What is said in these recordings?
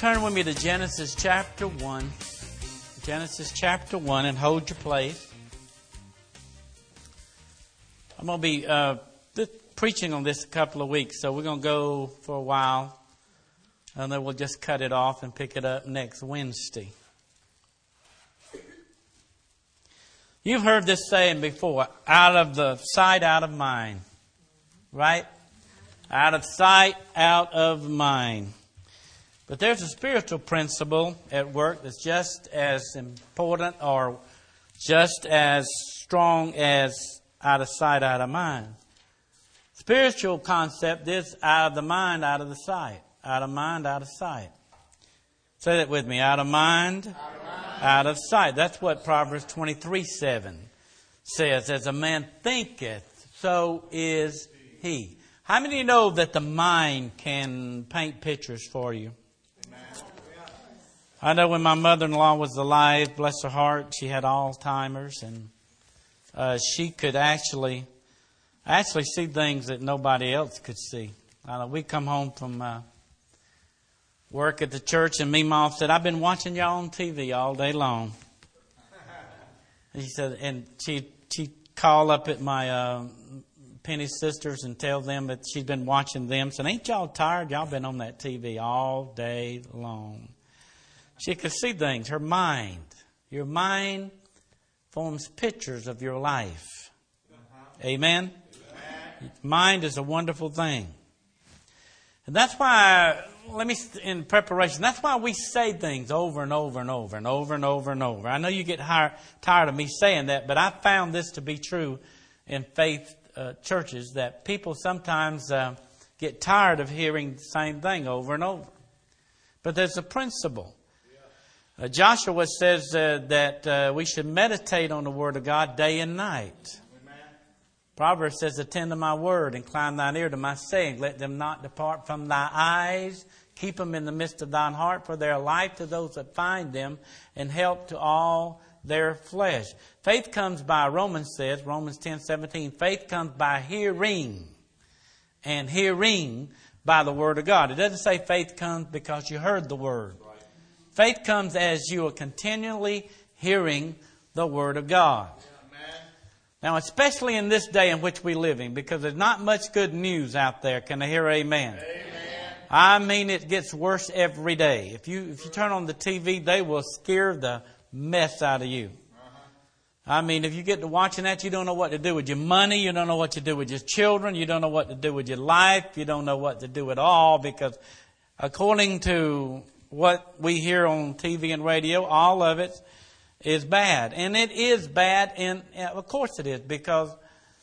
turn with me to Genesis chapter 1. Genesis chapter 1, and hold your place. I'm going to be preaching on this a couple of weeks, so we're going to go for a while, and then we'll just cut it off and pick it up next Wednesday. You've heard this saying before, out of the sight, out of mind. Right? Out of sight, out of mind. But there's a spiritual principle at work that's just as important or just as strong as out of sight, out of mind. Spiritual concept is out of the mind, out of the sight. Out of mind, out of sight. Say that with me. Out of mind, out of sight. That's what Proverbs 23:7 says. As a man thinketh, so is he. How many of you know that the mind can paint pictures for you? I know when my mother-in-law was alive, bless her heart, she had Alzheimer's, and she could actually see things that nobody else could see. We come home from work at the church, and me mom said, "I've been watching y'all on TV all day long." And she said, and she called up at my Penny's sisters and tell them that she'd been watching them. Said, "Ain't y'all tired? Y'all been on that TV all day long." She could see things. Her mind. Your mind forms pictures of your life. Amen? Mind is a wonderful thing. And that's why, in preparation, that's why we say things over and over and over and over and over and over. I know you get tired of me saying that, but I found this to be true in faith churches, that people sometimes get tired of hearing the same thing over and over. But there's a principle. Joshua says that we should meditate on the Word of God day and night. Amen. Proverbs says, "Attend to my word, incline thine ear to my saying. Let them not depart from thy eyes. Keep them in the midst of thine heart, for they are life to those that find them, and help to all their flesh." Faith comes by, Romans 10:17, faith comes by hearing, and hearing by the Word of God. It doesn't say faith comes because you heard the Word. Faith comes as you are continually hearing the Word of God. Amen. Now, especially in this day in which we live in, because there's not much good news out there. Can I hear amen? Amen. I mean, it gets worse every day. If you turn on the TV, they will scare the mess out of you. I mean, if you get to watching that, you don't know what to do with your money. You don't know what to do with your children. You don't know what to do with your life. You don't know what to do at all, because according to what we hear on TV and radio, all of it is bad. And it is bad, and of course it is, because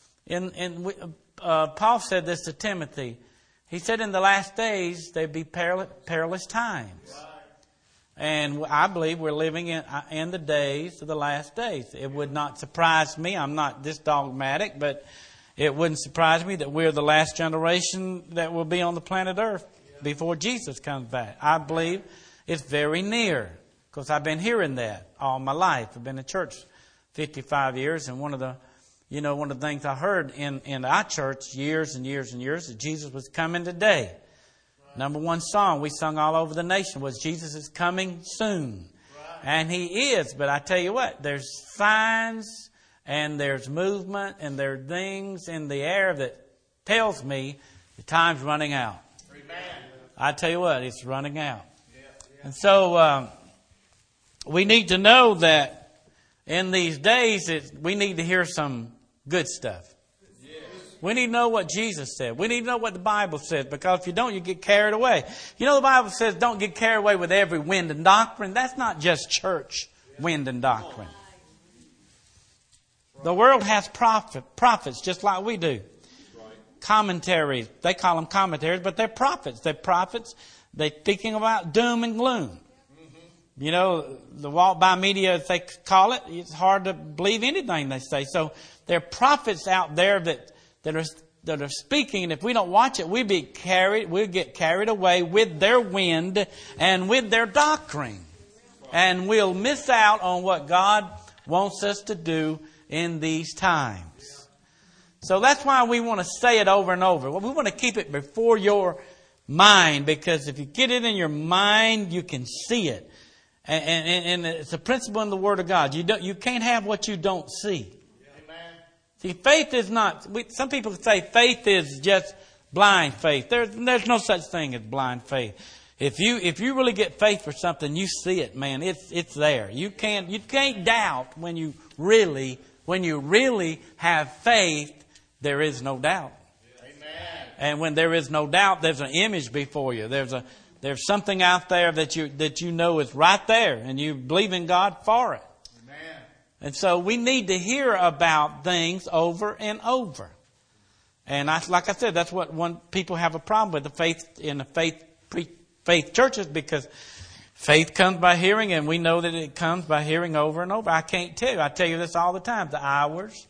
Paul said this to Timothy. He said in the last days there'd be perilous times. And I believe we're living in the days of the last days. It would not surprise me. I'm not this dogmatic, but it wouldn't surprise me that we're the last generation that will be on the planet Earth before Jesus comes back. I believe it's very near, because I've been hearing that all my life. I've been in church 55 years, and one of the things I heard in our church years and years and years, that Jesus was coming today. Right. Number one song we sung all over the nation was "Jesus is coming soon." Right. And He is, but I tell you what, there's signs and there's movement and there are things in the air that tells me the time's running out. Amen. I tell you what, it's running out. And so we need to know that in these days we need to hear some good stuff. Yes. We need to know what Jesus said. We need to know what the Bible says, because if you don't, you get carried away. You know, the Bible says don't get carried away with every wind and doctrine. That's not just church wind and doctrine. The world has prophets just like we do. Commentaries. They call them commentaries, but they're prophets. They're prophets. They're speaking about doom and gloom. Mm-hmm. You know, the walk-by media, if they call it, it's hard to believe anything they say. So there are prophets out there that are speaking, and if we don't watch it, we'll get carried away with their wind and with their doctrine. And we'll miss out on what God wants us to do in these times. So that's why we want to say it over and over. We want to keep it before your mind, because if you get it in your mind, you can see it. And it's a principle in the Word of God. You can't have what you don't see. Amen. See, faith is not, some people say faith is just blind faith. There's no such thing as blind faith. If you really get faith for something, you see it, man. It's there. You can't doubt when you really have faith. There is no doubt. Amen. And when there is no doubt, there's an image before you. There's something out there that you know is right there, and you believe in God for it. Amen. And so we need to hear about things over and over. And like I said, that's what people have a problem with, the faith in the faith churches, because faith comes by hearing, and we know that it comes by hearing over and over. I can't tell you. I tell you this all the time. The hours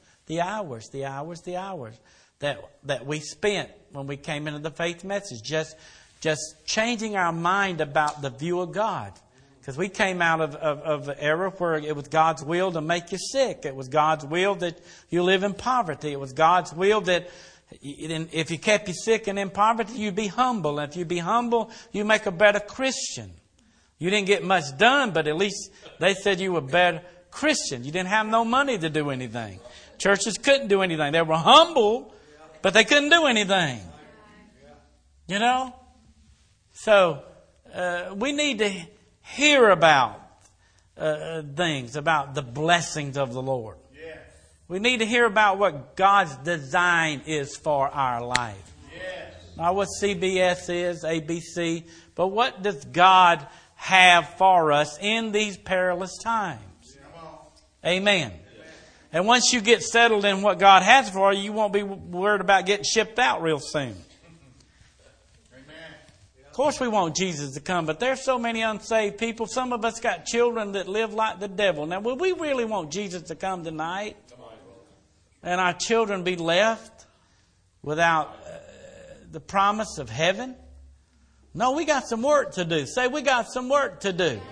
that we spent when we came into the faith message, just changing our mind about the view of God. Because we came out of the era where it was God's will to make you sick. It was God's will that you live in poverty. It was God's will that if He kept you sick and in poverty, you'd be humble. And if you be humble, you make a better Christian. You didn't get much done, but at least they said you were a better Christian. You didn't have no money to do anything. Churches couldn't do anything. They were humble, but they couldn't do anything. You know? So, we need to hear about things, about the blessings of the Lord. We need to hear about what God's design is for our life. Yes. Not what CBS is, ABC, but what does God have for us in these perilous times? Amen. And once you get settled in what God has for you, you won't be worried about getting shipped out real soon. Of course we want Jesus to come, but there's so many unsaved people. Some of us got children that live like the devil. Now, will we really want Jesus to come tonight? And our children be left without the promise of heaven? No, we got some work to do. Say, we got some work to do.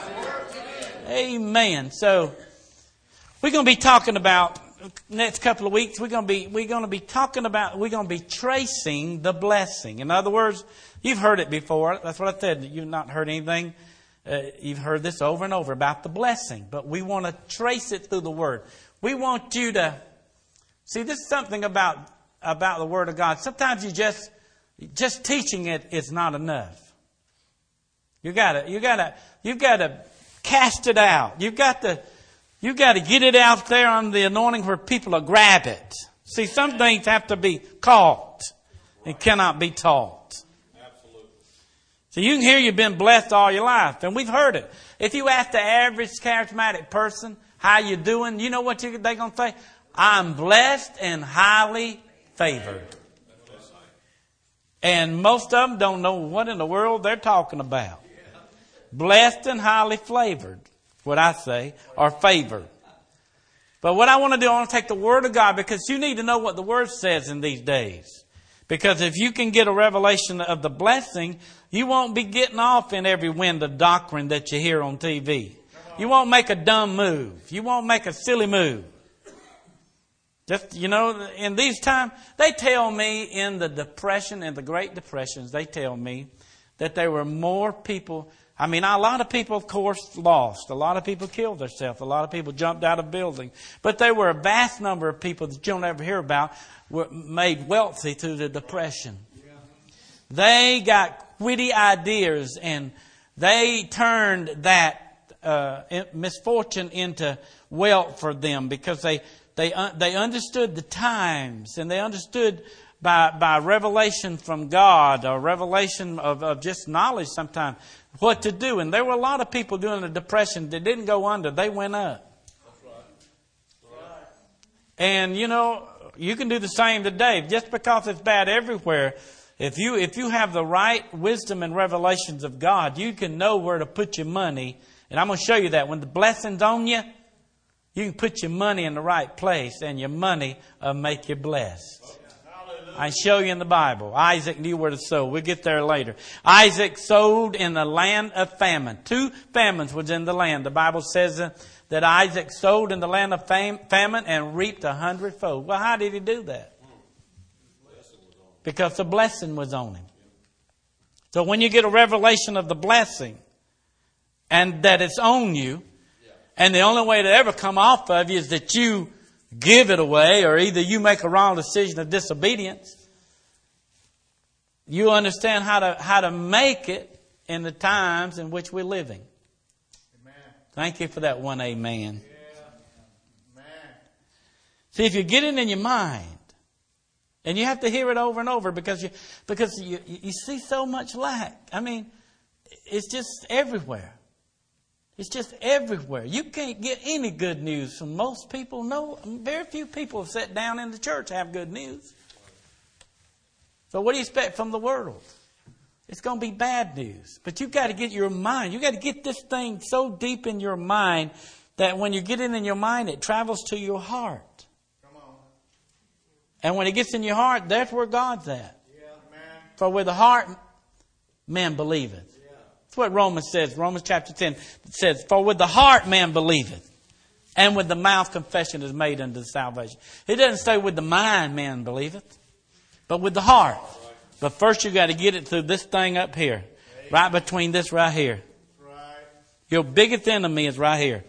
Amen. So we're going to be talking about next couple of weeks. We're going to be tracing the blessing. In other words, you've heard it before. That's what I said. You've not heard anything. You've heard this over and over about the blessing, but we want to trace it through the Word. We want you to see, this is something about the Word of God. Sometimes you just teaching it is not enough. You've got to cast it out. You've got to get it out there on the anointing where people will grab it. See, some things have to be caught and cannot be taught. Absolutely. So you can hear you've been blessed all your life, and we've heard it. If you ask the average charismatic person how you doing, you know what they're going to say? I'm blessed and highly favored. And most of them don't know what in the world they're talking about. Blessed and highly favored, what I say, or favored. But what I want to do, I want to take the Word of God, because you need to know what the Word says in these days. Because if you can get a revelation of the blessing, you won't be getting off in every wind of doctrine that you hear on TV. You won't make a dumb move. You won't make a silly move. Just, in these times, they tell me in the Depression, in the Great Depressions, they tell me that there were more people. I mean, a lot of people, of course, lost. A lot of people killed themselves. A lot of people jumped out of buildings. But there were a vast number of people that you don't ever hear about were made wealthy through the Depression. They got witty ideas, and they turned that misfortune into wealth for them, because they understood the times, and they understood by revelation from God, or revelation of just knowledge sometimes, what to do. And there were a lot of people during the Depression that didn't go under. They went up. That's right. And, you can do the same today. Just because it's bad everywhere, if you have the right wisdom and revelations of God, you can know where to put your money. And I'm going to show you that. When the blessing's on you, you can put your money in the right place, and your money will make you blessed. I show you in the Bible. Isaac knew where to sow. We'll get there later. Isaac sowed in the land of famine. 2 famines was in the land. The Bible says that Isaac sowed in the land of famine and reaped 100-fold. Well, how did he do that? Because the blessing was on him. So when you get a revelation of the blessing and that it's on you, and the only way to ever come off of you is that you give it away, or either you make a wrong decision of disobedience, you understand how to make it in the times in which we're living. Amen. Thank you for that one amen. Yeah. Amen. See, if you get it in your mind, and you have to hear it over and over because you see so much lack. I mean, it's just everywhere. It's just everywhere. You can't get any good news from most people. No, very few people have sat down in the church have good news. So what do you expect from the world? It's going to be bad news. But you've got to get your mind. You've got to get this thing so deep in your mind that when you get it in your mind, it travels to your heart. And when it gets in your heart, that's where God's at. Yeah, for with the heart, man believeth. Yeah. That's what Romans says. Romans chapter 10 says, for with the heart man believeth, and with the mouth confession is made unto salvation. It doesn't say with the mind man believeth, but with the heart. Right. But first you've got to get it through this thing up here. Right between this right here. Right. Your biggest enemy is right here.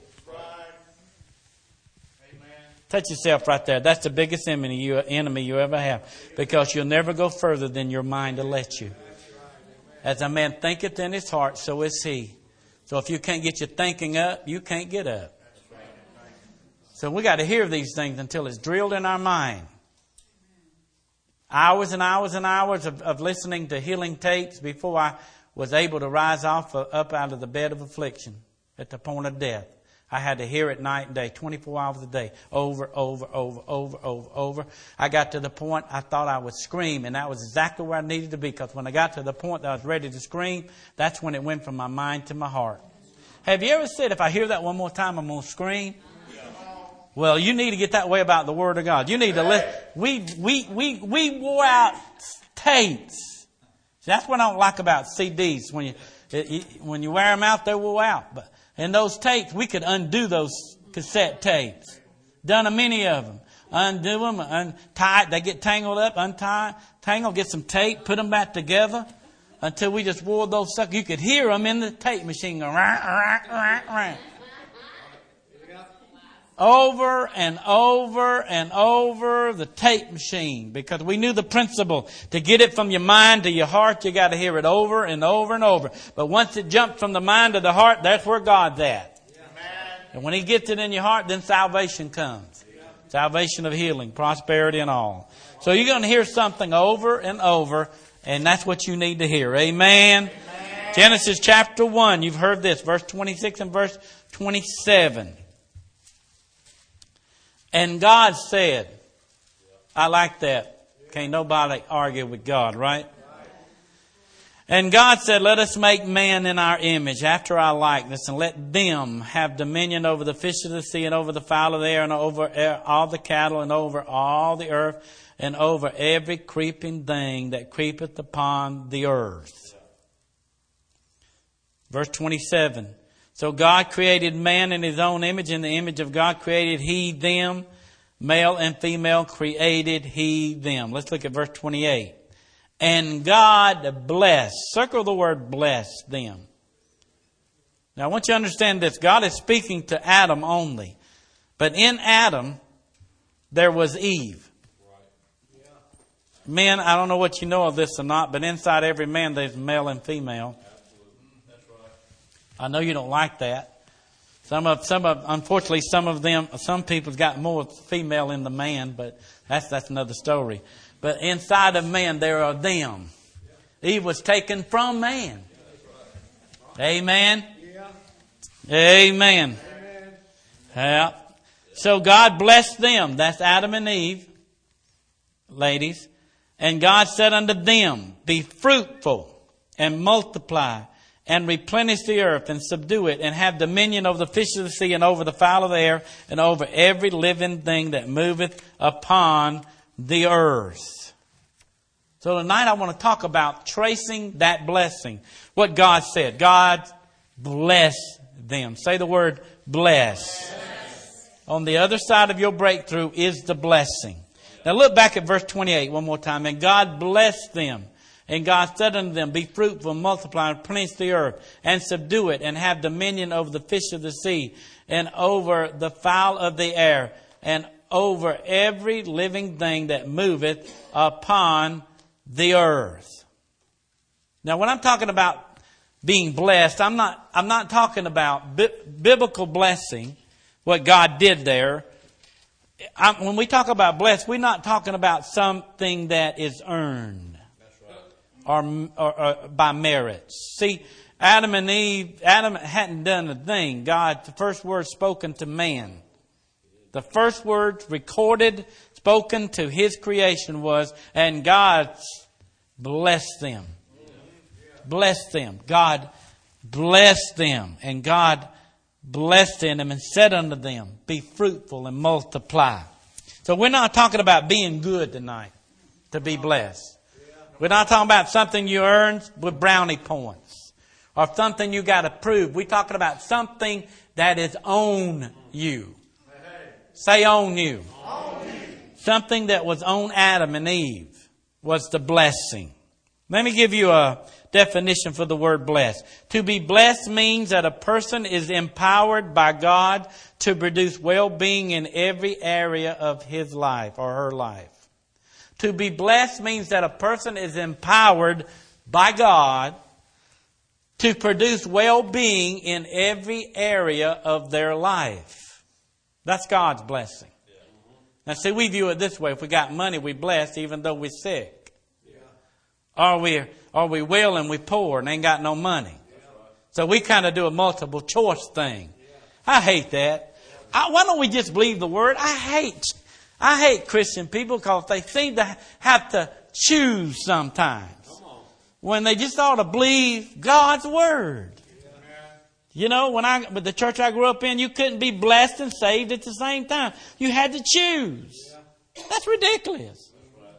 Touch yourself right there. That's the biggest enemy you ever have. Because you'll never go further than your mind will let you. As a man thinketh in his heart, so is he. So if you can't get your thinking up, you can't get up. So we got to hear these things until it's drilled in our mind. Hours and hours and hours of listening to healing tapes before I was able to rise up out of the bed of affliction at the point of death. I had to hear it night and day, 24 hours a day, over. I got to the point I thought I would scream, and that was exactly where I needed to be, because when I got to the point that I was ready to scream, that's when it went from my mind to my heart. Have you ever said, if I hear that one more time, I'm going to scream? Well, you need to get that way about the Word of God. You need to we wore out tapes. That's what I don't like about CDs. When you wear them out, they wore out. But in those tapes, we could undo those cassette tapes. Done a many of them. Undo them, untie it. They get tangled up, untie, tangle, get some tape, put them back together until we just wore those suckers. You could hear them in the tape machine going rah. Over and over and over the tape machine, because we knew the principle. To get it from your mind to your heart, you got to hear it over and over and over. But once it jumps from the mind to the heart, that's where God's at. Amen. And when He gets it in your heart, then salvation comes. Yeah. Salvation of healing, prosperity and all. So you're going to hear something over and over, and that's what you need to hear. Amen. Amen. Genesis chapter 1, you've heard this, verse 26 and verse 27. And God said, I like that. Can't nobody argue with God, right? And God said, let us make man in our image, after our likeness, and let them have dominion over the fish of the sea, and over the fowl of the air, and over all the cattle, and over all the earth, and over every creeping thing that creepeth upon the earth. Verse 27. So God created man in His own image. In the image of God created He them. Male and female created He them. Let's look at verse 28. And God blessed. Circle the word bless them. Now I want you to understand this. God is speaking to Adam only. But in Adam, there was Eve. Men, I don't know what you know of this or not, but inside every man there's male and female. I know you don't like that. Unfortunately, some people's got more female in the man, but that's another story. But inside of man, there are them. Eve was taken from man. Amen. Amen. Yeah. So God blessed them. That's Adam and Eve, ladies. And God said unto them, be fruitful and multiply, and replenish the earth, and subdue it, and have dominion over the fish of the sea, and over the fowl of the air, and over every living thing that moveth upon the earth. So tonight I want to talk about tracing that blessing. What God said. God bless them. Say the word bless. On the other side of your breakthrough is the blessing. Now look back at verse 28 one more time. And God blessed them. And God said unto them, Be fruitful, multiply, and replenish the earth, and subdue it, and have dominion over the fish of the sea, and over the fowl of the air, and over every living thing that moveth upon the earth. Now, when I'm talking about being blessed, I'm not talking about biblical blessing, what God did there. When we talk about blessed, we're not talking about something that is earned or by merits. See, Adam hadn't done a thing. God, the first word spoken to man, the first word recorded, spoken to his creation was, and God blessed them. Blessed them. God blessed them. And God blessed them and said unto them, Be fruitful and multiply. So we're not talking about being good tonight to be blessed. We're not talking about something you earn with brownie points or something you got to prove. We're talking about something that is on you. Say on you. Something that was on Adam and Eve was the blessing. Let me give you a definition for the word blessed. To be blessed means that a person is empowered by God to produce well-being in every area of his life or her life. To be blessed means that a person is empowered by God to produce well-being in every area of their life. That's God's blessing. Now see, we view it this way. If we got money, we're blessed even though we're sick. Or we well and we poor and ain't got no money. So we kind of do a multiple choice thing. I hate that. Why don't we just believe the word? I hate Christian people because they seem to have to choose sometimes when they just ought to believe God's word. You know, with the church I grew up in, you couldn't be blessed and saved at the same time. You had to choose. That's ridiculous.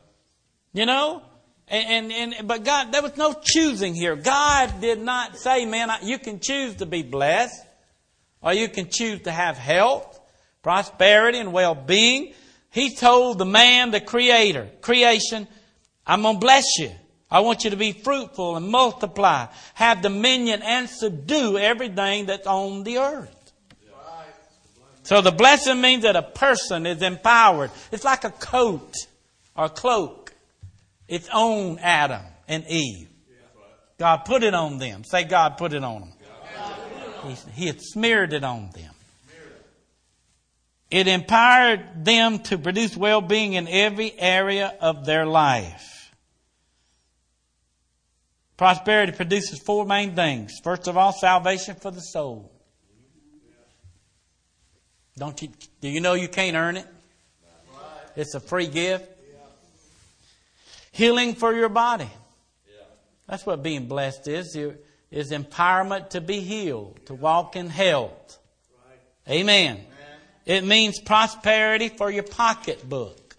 You know? But God, there was no choosing here. God did not say, man, you can choose to be blessed, or you can choose to have health, prosperity, and well-being. He told the man, the creation, I'm going to bless you. I want you to be fruitful and multiply, have dominion and subdue everything that's on the earth. So the blessing means that a person is empowered. It's like a coat or cloak. It's on Adam and Eve. God put it on them. Say, God put it on them. He had smeared it on them. It empowered them to produce well-being in every area of their life. Prosperity produces four main things. First of all, salvation for the soul. Do you know you can't earn it? It's a free gift. Healing for your body. That's what being blessed is. Is empowerment to be healed, to walk in health. Amen. It means prosperity for your pocketbook.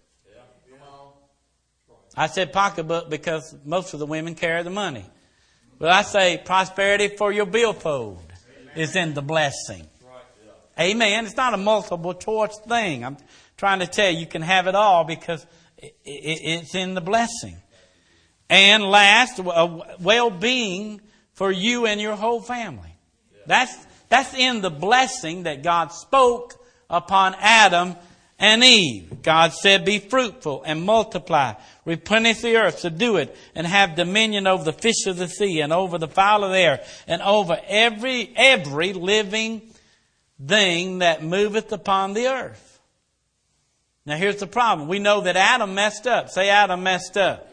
I said pocketbook because most of the women carry the money. But I say prosperity for your billfold is in the blessing. Amen. It's not a multiple choice thing. I'm trying to tell you, you can have it all because it's in the blessing. And last, well-being for you and your whole family. That's in the blessing that God spoke upon Adam and Eve. God said, be fruitful and multiply, replenish the earth, subdue it, and have dominion over the fish of the sea and over the fowl of the air and over every living thing that moveth upon the earth. Now here's the problem. We know that Adam messed up. Say, Adam messed up.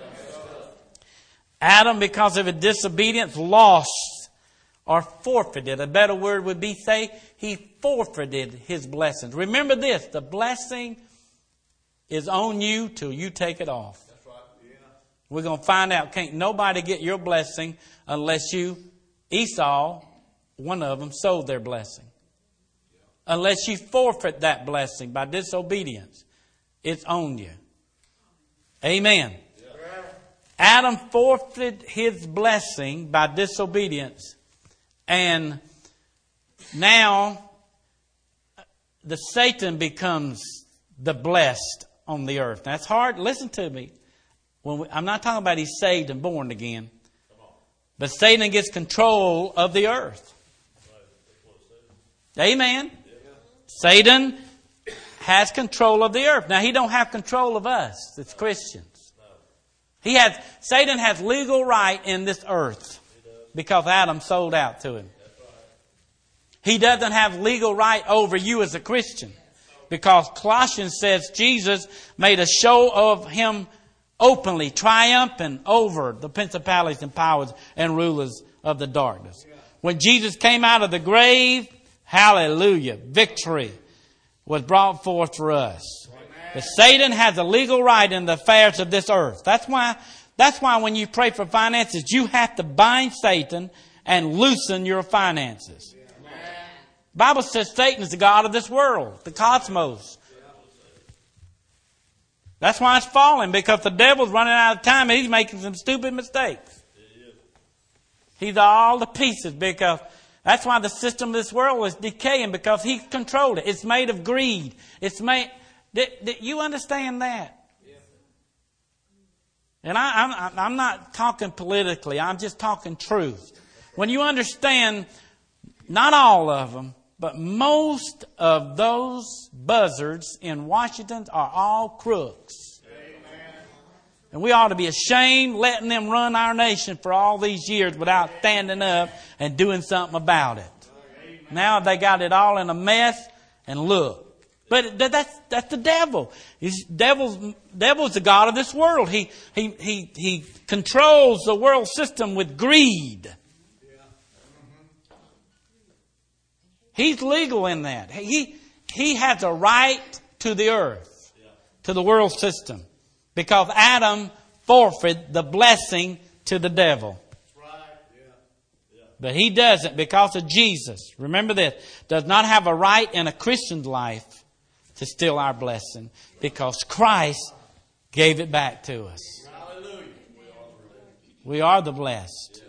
Adam, because of his disobedience, lost or forfeited. A better word would be, say, he forfeited his blessings. Remember this, the blessing is on you till you take it off. That's right. Yeah. We're going to find out, can't nobody get your blessing unless Esau, one of them, sold their blessing. Yeah. Unless you forfeit that blessing by disobedience, it's on you. Amen. Yeah. Adam forfeited his blessing by disobedience. And now the Satan becomes the blessed on the earth. That's hard. Listen to me. I'm not talking about he's saved and born again. But Satan gets control of the earth. Amen. Satan has control of the earth. Now, he don't have control of us as Christians. Satan has legal right in this earth because Adam sold out to him. He doesn't have legal right over you as a Christian because Colossians says Jesus made a show of him openly, triumphant over the principalities and powers and rulers of the darkness. When Jesus came out of the grave, hallelujah, victory was brought forth for us. But Satan has a legal right in the affairs of this earth. That's why when you pray for finances, you have to bind Satan and loosen your finances. The Bible says Satan is the god of this world, the cosmos. That's why it's falling, because the devil's running out of time and he's making some stupid mistakes. He's all to pieces because that's why the system of this world is decaying, because he's controlled it. It's made of greed. You understand that? And I'm not talking politically. I'm just talking truth. When you understand, not all of them, but most of those buzzards in Washington are all crooks. Amen. And we ought to be ashamed letting them run our nation for all these years without standing up and doing something about it. Amen. Now they got it all in a mess, and look. But that's the devil. Devil's the god of this world. He controls the world system with greed. He's legal in that. He has a right to the earth, to the world system, because Adam forfeited the blessing to the devil. But he doesn't because of Jesus. Remember this, does not have a right in a Christian's life to steal our blessing, because Christ gave it back to us. We are the blessed.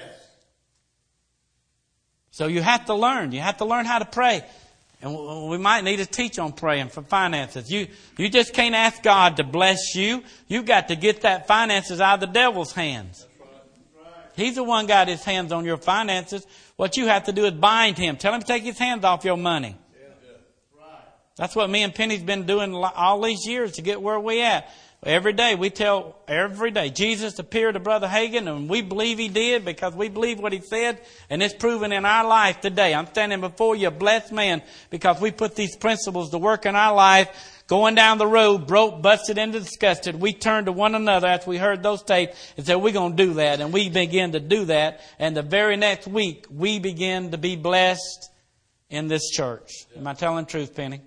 So you have to learn. You have to learn how to pray. And we might need to teach on praying for finances. You just can't ask God to bless you. You've got to get that finances out of the devil's hands. He's the one got his hands on your finances. What you have to do is bind him. Tell him to take his hands off your money. That's what me and Penny's been doing all these years to get where we at. Every day, Jesus appeared to Brother Hagin, and we believe he did because we believe what he said, and it's proven in our life today. I'm standing before you a blessed man because we put these principles to work in our life. Going down the road, broke, busted, and disgusted, we turned to one another after we heard those tapes and said, we're going to do that, and we began to do that, and the very next week, we began to be blessed in this church. Am I telling the truth, Penny?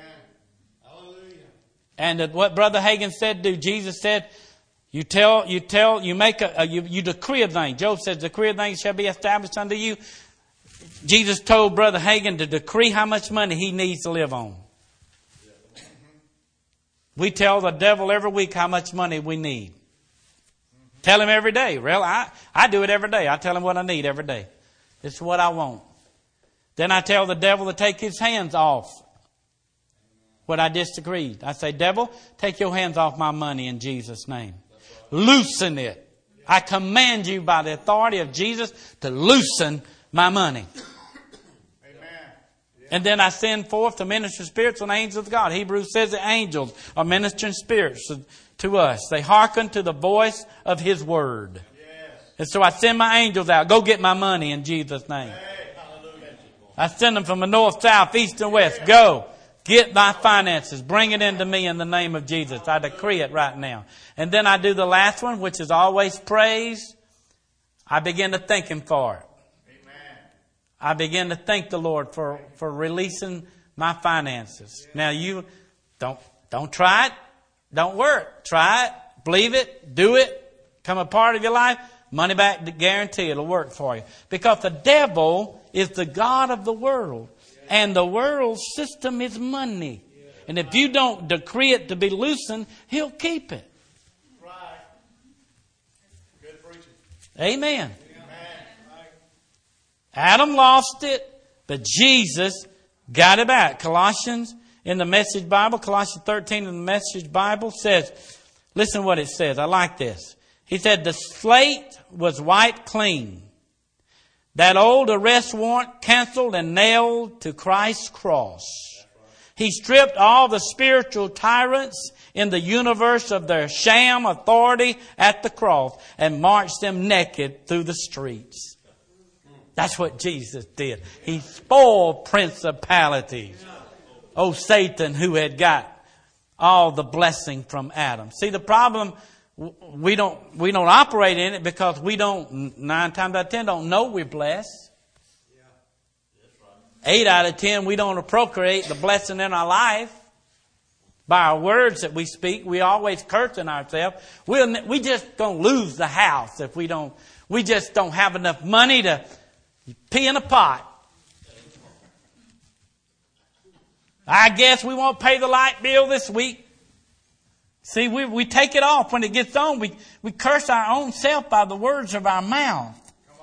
And what Brother Hagin said, Jesus said, you decree a thing. Job says, decree a thing shall be established unto you. Jesus told Brother Hagin to decree how much money he needs to live on. We tell the devil every week how much money we need. Tell him every day. Really, I do it every day. I tell him what I need every day. It's what I want. Then I tell the devil to take his hands off what I disagreed. I say, devil, take your hands off my money in Jesus' name. Loosen it. I command you by the authority of Jesus to loosen my money. Amen. And then I send forth the ministering spirits and angels of God. Hebrews says the angels are ministering spirits to us. They hearken to the voice of His word. Yes. And so I send my angels out. Go get my money in Jesus' name. Hey, I send them from the north, south, east, and west. Go. Get my finances. Bring it into me in the name of Jesus. I decree it right now. And then I do the last one, which is always praise. I begin to thank Him for it. Amen. I begin to thank the Lord for releasing my finances. Now you don't try it. Don't work. Try it. Believe it. Do it. Become a part of your life. Money back guarantee it'll work for you. Because the devil is the god of the world. And the world system is money. And if you don't decree it to be loosened, he'll keep it. Right. Good preaching. Amen. Adam lost it, but Jesus got it back. Colossians in the Message Bible, Colossians 13 in the Message Bible says, Listen to what it says. I like this. He said, the slate was wiped clean. That old arrest warrant canceled and nailed to Christ's cross. He stripped all the spiritual tyrants in the universe of their sham authority at the cross and marched them naked through the streets. That's what Jesus did. He spoiled principalities. Oh, Satan, who had got all the blessing from Adam. See, the problem, we don't operate in it because we don't, 9 times out of 10, don't know we're blessed. 8 out of 10, we don't appropriate the blessing in our life. By our words that we speak, we always cursing ourselves. We just gonna lose the house if we just don't have enough money to pee in a pot. I guess we won't pay the light bill this week. See, we take it off when it gets on. We curse our own self by the words of our mouth.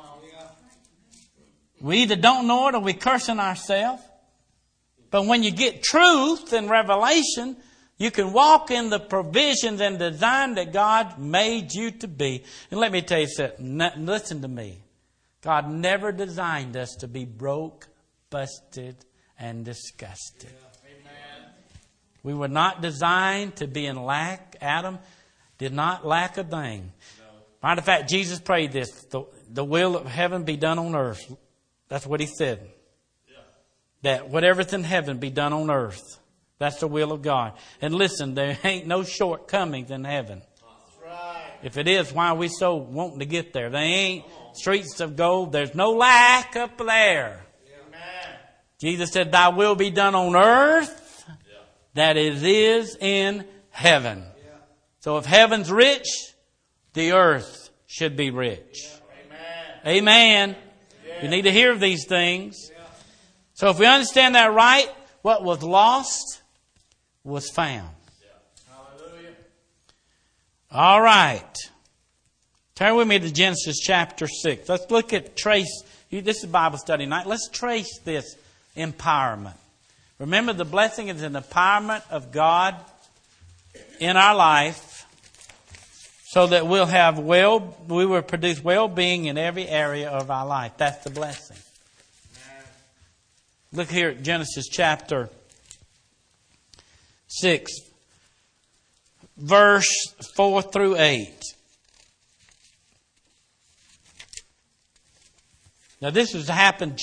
We either don't know it or we're cursing ourselves. But when you get truth and revelation, you can walk in the provisions and design that God made you to be. And let me tell you something. Listen to me. God never designed us to be broke, busted, and disgusted. Amen. We were not designed to be in lack. Adam did not lack a thing. No. Matter of fact, Jesus prayed this. The will of heaven be done on earth. That's what he said. Yeah. That whatever's in heaven be done on earth. That's the will of God. And listen, there ain't no shortcomings in heaven. That's right. If it is, why are we so wanting to get there? They ain't streets of gold. There's no lack up there. Amen. Jesus said, thy will be done on earth, that it is in heaven. Yeah. So if heaven's rich, the earth should be rich. Yeah. Amen. Amen. You need to hear these things. So if we understand that right, what was lost was found. Hallelujah. All right. Turn with me to Genesis chapter 6. Let's look at this is Bible study night. Let's trace this empowerment. Remember, the blessing is an empowerment of God in our life so that we will produce well-being in every area of our life. That's the blessing. Look here at Genesis chapter 6, verse 4 through 8. Now this has happened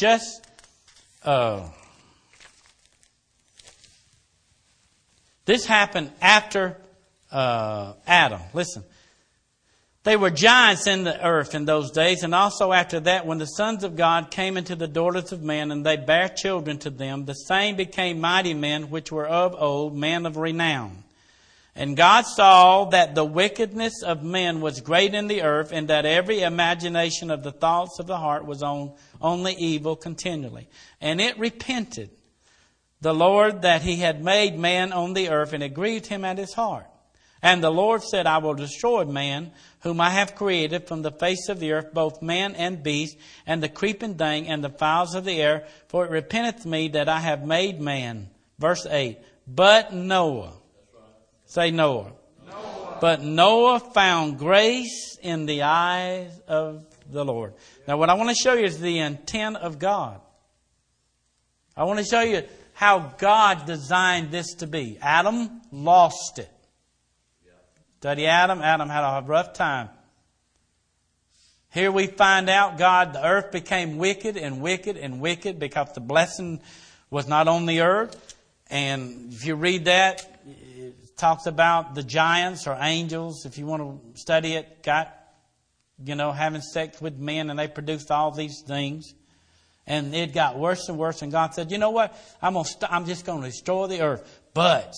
this happened after Adam. Listen. They were giants in the earth in those days, and also after that, when the sons of God came into the daughters of men, and they bare children to them, the same became mighty men, which were of old, men of renown. And God saw that the wickedness of men was great in the earth, and that every imagination of the thoughts of the heart was only evil continually. And it repented the Lord that he had made man on the earth, and it grieved him at his heart. And the Lord said, I will destroy man, whom I have created from the face of the earth, both man and beast, and the creeping thing, and the fowls of the air, for it repenteth me that I have made man. Verse 8. But Noah. Say Noah. But Noah found grace in the eyes of the Lord. Now what I want to show you is the intent of God. I want to show you how God designed this to be. Adam lost it. Study Adam. Adam had a rough time. Here we find out the earth became wicked and wicked and wicked because the blessing was not on the earth. And if you read that, it talks about the giants or angels, if you want to study it, having sex with men, and they produced all these things. And it got worse and worse. And God said, you know what? I'm just going to destroy the earth. But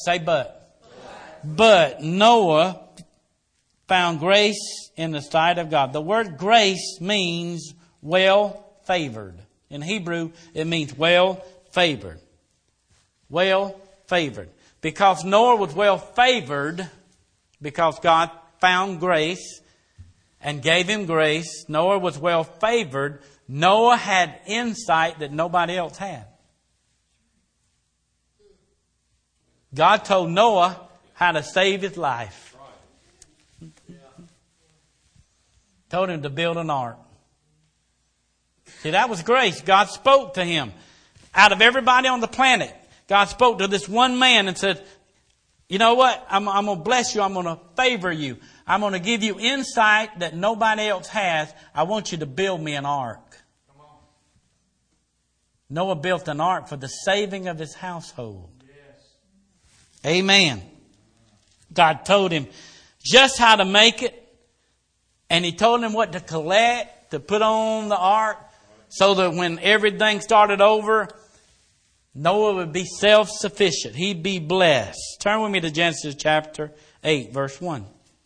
Noah found grace in the sight of God. The word grace means well favored. In Hebrew, it means well favored. Well favored. Because Noah was well favored, because God found grace and gave him grace, Noah was well favored. Noah had insight that nobody else had. God told Noah how to save his life. Told him to build an ark. See, that was grace. God spoke to him. Out of everybody on the planet, God spoke to this one man and said, you know what? I'm going to bless you. I'm going to favor you. I'm going to give you insight that nobody else has. I want you to build me an ark. Noah built an ark for the saving of his household. Yes. Amen. God told him just how to make it. And He told him what to collect, to put on the ark, so that when everything started over, Noah would be self-sufficient. He'd be blessed. Turn with me to Genesis chapter 8, verse 1.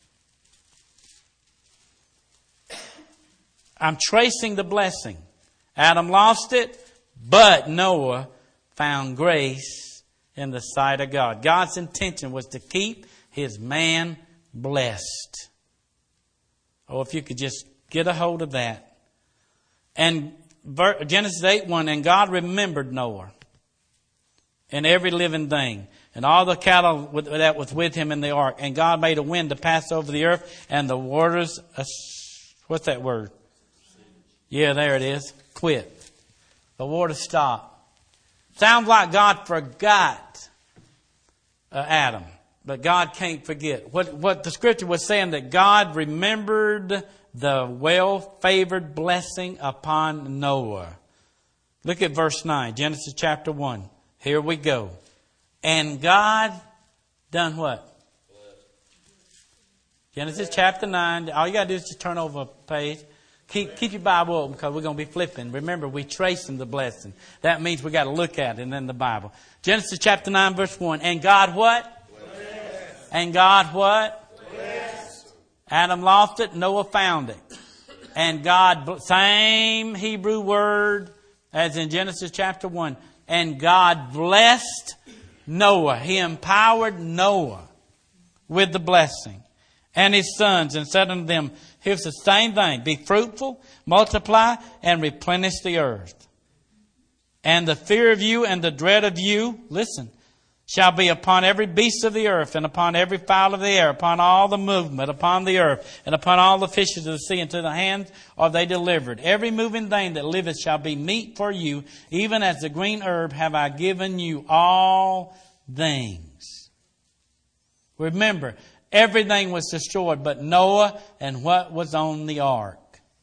I'm tracing the blessing. Adam lost it, but Noah found grace in the sight of God. God's intention was to keep His man blessed. Oh, if you could just get a hold of that. And Genesis 8:1, and God remembered Noah and every living thing and all the cattle that was with him in the ark. And God made a wind to pass over the earth, and the waters, what's that word? Yeah, there it is. Quit. The water stopped. Sounds like God forgot Adam. But God can't forget. What the scripture was saying, that God remembered the well-favored blessing upon Noah. Look at verse 9, Genesis chapter 1. Here we go. And God done what? Genesis chapter 9. All you got to do is just turn over a page. Keep your Bible open, because we're going to be flipping. Remember, we tracing the blessing. That means we got to look at it in the Bible. Genesis chapter 9, verse 1. And God what? And God what? Blessed. Adam lost it, Noah found it. And God, same Hebrew word as in Genesis chapter 1. And God blessed Noah. He empowered Noah with the blessing. And his sons, and said unto them, here's the same thing. Be fruitful, multiply, and replenish the earth. And the fear of you and the dread of you, listen, shall be upon every beast of the earth, and upon every fowl of the air, upon all the movement upon the earth, and upon all the fishes of the sea. Into the hands are they delivered. Every moving thing that liveth shall be meat for you, even as the green herb have I given you all things. Remember, everything was destroyed but Noah and what was on the ark.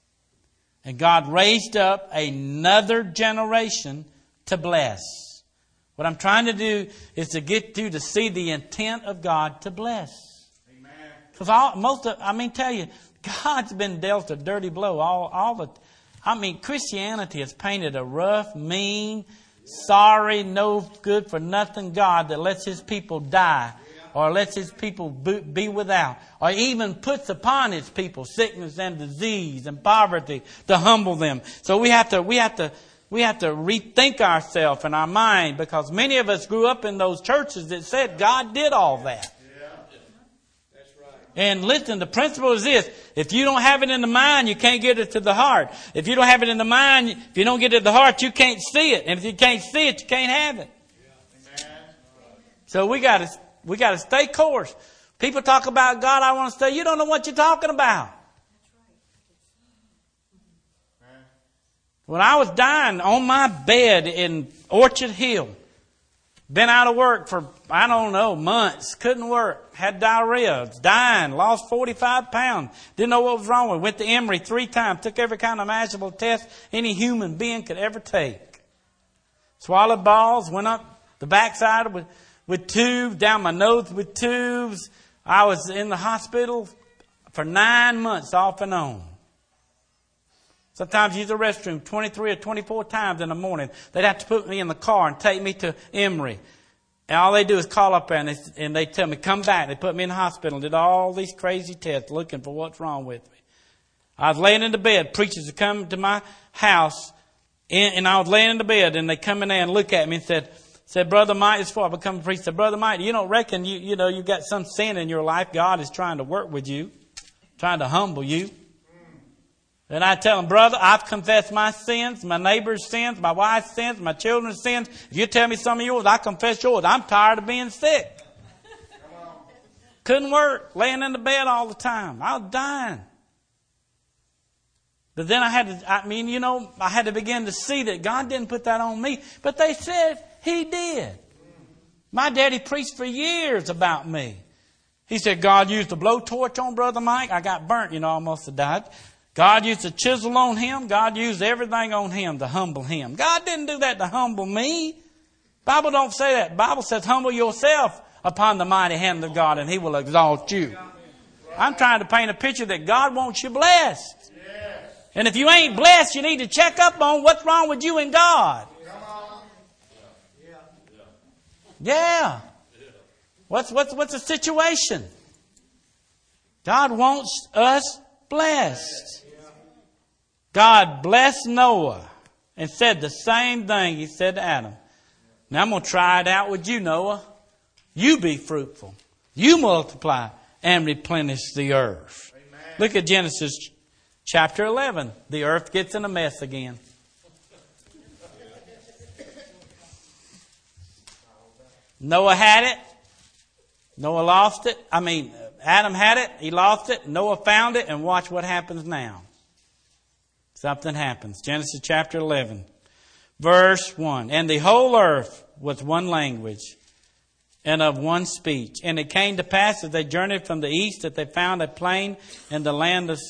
And God raised up another generation to bless. What I'm trying to do is to get you to see the intent of God to bless. Because tell you, God's been dealt a dirty blow. Christianity has painted a rough, mean, sorry, no good for nothing God that lets His people die, or lets His people be without, or even puts upon His people sickness and disease and poverty to humble them. So we have to rethink ourselves and our mind, because many of us grew up in those churches that said God did all that. Yeah. That's right. And listen, the principle is this: if you don't have it in the mind, you can't get it to the heart. If you don't have it in the mind, if you don't get it to the heart, you can't see it. And if you can't see it, you can't have it. Yeah. So we got to stay course. People talk about God, I want to stay. You don't know what you're talking about. When I was dying on my bed in Orchard Hill, been out of work for, months, couldn't work, had diarrhea, was dying, lost 45 pounds, didn't know what was wrong with me, went to Emory 3 times, took every kind of imaginable test any human being could ever take. Swallowed balls, went up the backside with tubes, down my nose with tubes. I was in the hospital for 9 months off and on. Sometimes use the restroom 23 or 24 times in the morning. They'd have to put me in the car and take me to Emory. And all they do is call up there and they tell me, come back. They put me in the hospital and did all these crazy tests looking for what's wrong with me. I was laying in the bed. Preachers would come to my house and I was laying in the bed, and they come in there and look at me and said, Brother Mike, it's before I become a priest. Said, Brother Mike, you don't reckon you've got some sin in your life? God is trying to work with you, trying to humble you. And I tell them, brother, I've confessed my sins, my neighbor's sins, my wife's sins, my children's sins. If you tell me some of yours, I confess yours. I'm tired of being sick. Couldn't work, laying in the bed all the time. I was dying. But then I had to begin to see that God didn't put that on me. But they said He did. My daddy preached for years about me. He said God used a blowtorch on Brother Mike. I got burnt, almost have died. God used a chisel on him. God used everything on him to humble him. God didn't do that to humble me. Bible don't say that. Bible says humble yourself upon the mighty hand of God and He will exalt you. I'm trying to paint a picture that God wants you blessed. And if you ain't blessed, you need to check up on what's wrong with you and God. Yeah. What's the situation? God wants us blessed. God blessed Noah and said the same thing He said to Adam. Now I'm going to try it out with you, Noah. You be fruitful. You multiply and replenish the earth. Amen. Look at Genesis chapter 11. The earth gets in a mess again. Noah had it. Noah lost it. Adam had it. He lost it. Noah found it. And watch what happens now. Something happens. Genesis chapter 11. Verse 1. And the whole earth was one language and of one speech. And it came to pass as they journeyed from the east that they found a plain in the land of